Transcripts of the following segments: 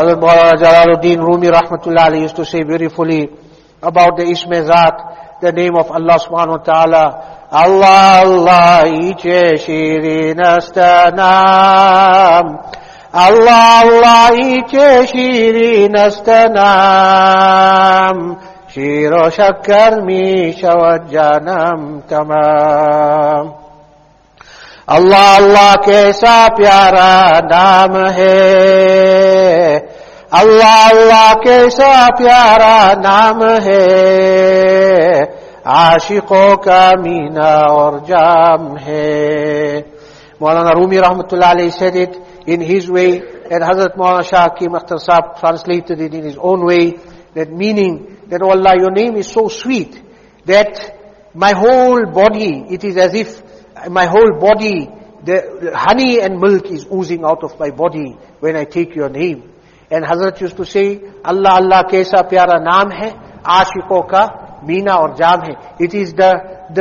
Hazrat Maulana Jalaluddin Rumi Rahmatullah Alayhi used to say beautifully about the Isme Zat, the name of Allah subhanahu wa ta'ala. Allah, Allah, iche shirin astanam. Allah, Allah, iche shirin astanam. Shiro shakkar mi shawad janam tamam. Allah, Allah, kaisa pyara naam hai. Allah, Allah, kaisa pyara naam hai. आशिकों का मीना और जाम है. Maulana Rumi Rahmatullah Alayhi said it in his way, and Hazrat Maulana Shah Hakim Akhtar Sahib translated it in his own way, that meaning that, oh Allah, your name is so sweet that my whole body, it is as if my whole body, the honey and milk is oozing out of my body when I take your name. And Hazrat used to say, Allah, Allah, kaisa pyara naam hai, aashiqon ka Meena or jam hai. It is the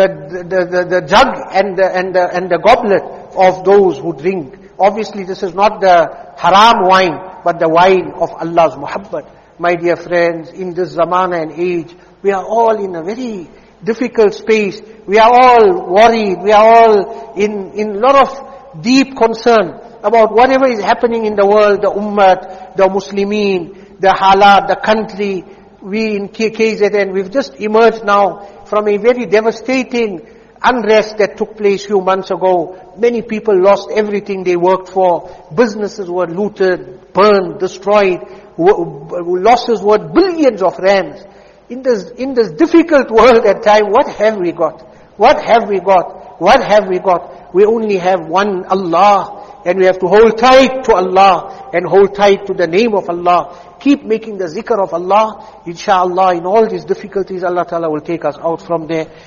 jug and the goblet of those who drink. Obviously this is not the haram wine, but the wine of Allah's muhabbat. My dear friends, in this zamana and age, we are all in a very difficult space. We are all worried. We are all in a lot of deep concern about whatever is happening in the world, the ummah, the Muslimin, the halat, the country. We in KZN, we've just emerged now from a very devastating unrest that took place a few months ago. Many people lost everything they worked for. Businesses were looted, burned, destroyed. Losses were billions of rands. In this difficult world at time, what have we got? What have we got? What have we got? We only have one Allah. And we have to hold tight to Allah and hold tight to the name of Allah. Keep making the zikr of Allah. Inshallah, in all these difficulties, Allah Ta'ala will take us out from there.